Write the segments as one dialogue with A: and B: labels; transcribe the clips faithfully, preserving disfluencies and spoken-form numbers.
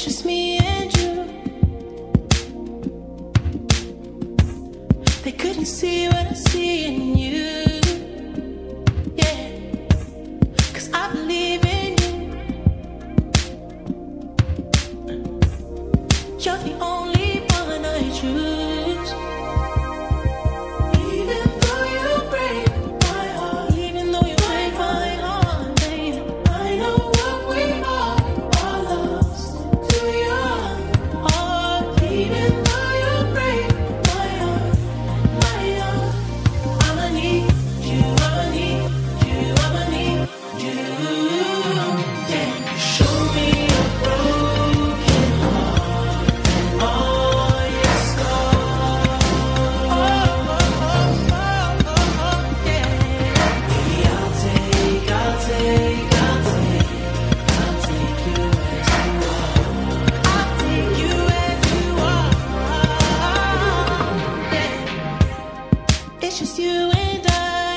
A: just me and you. They couldn't see what I see in you. Yeah, 'cause I believe in you. You're the only one I choose. Even though you break my heart, even though you break my heart, babe, I know what we are, our love's too young. Oh, even though you break my heart, my heart, I'ma need you, I'ma need you, I'ma need you. Yeah, show me a broken heart, all your scars. Oh, oh, oh, oh, oh, oh, yeah. Baby, I'll take, I'll take, I'll take, I'll take you as you are. I'll take you as you are. Yeah. It's just you and I.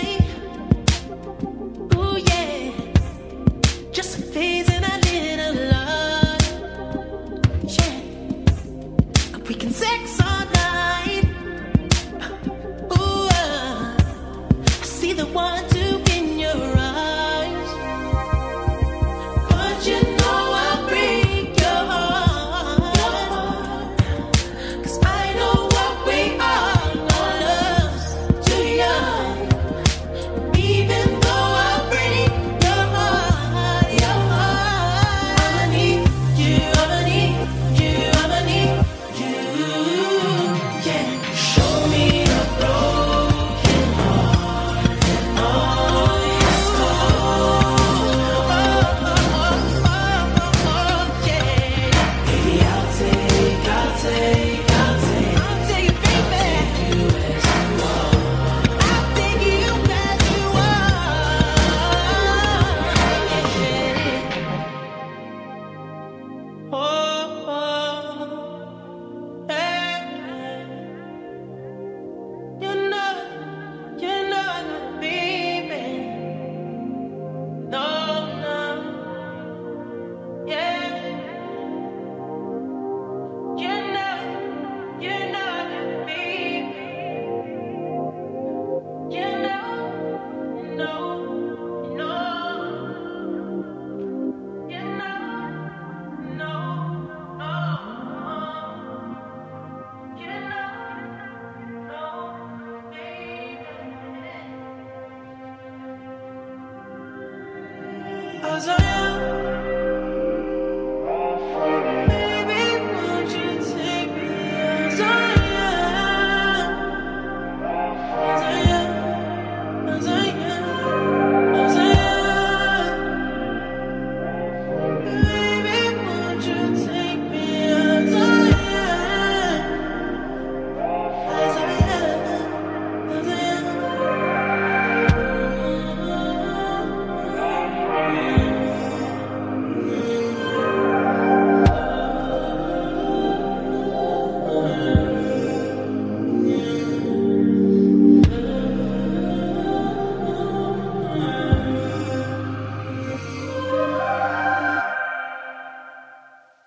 A: Ooh, yeah. Just a phase in our little love. Yeah. We can sex all night. Ooh, uh, I see the one two in your eyes. But you know I'll break your heart. 'Cause I know what we are, our love's too young. Even though I break your heart, your heart, I'ma need you, I'ma need you, I'ma need you. Yeah, show me a broken heart and all your scars. Oh, oh, oh, oh, oh, yeah. Baby, I'll take, I'll take, I'll take, I'll take it, baby. You as you are. I'll take you as you are. Oh, oh, hey. You know, you know I'm not leaving. No, no, yeah. You know, you know I'm not leaving. You know, you know, you know, you know, no, no, you know, no, baby. 'Cause I